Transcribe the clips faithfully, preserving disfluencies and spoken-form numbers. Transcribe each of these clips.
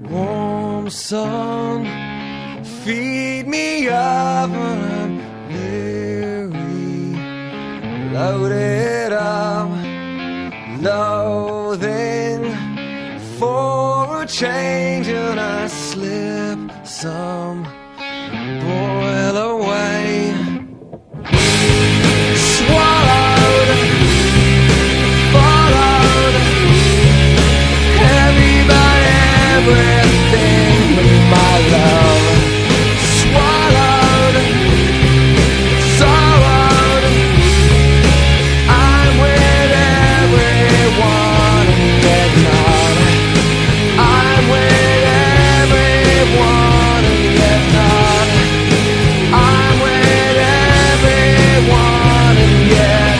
Warm sun, feed me up when I'm weary. Load it up, loathing for a change, and I slip some, boil away. Swallowed, followed, heavy by everything but my love. Swallowed, sorrowed, I'm with everyone and yet not. I'm with everyone and yet not. I'm with everyone and yet.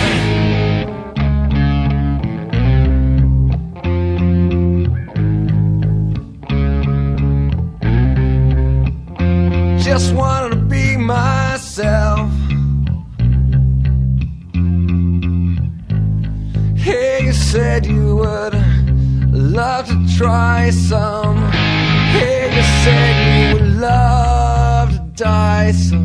Just wanted to be myself. Hey, you said you would love to try some. Hey, you said you would love to die some.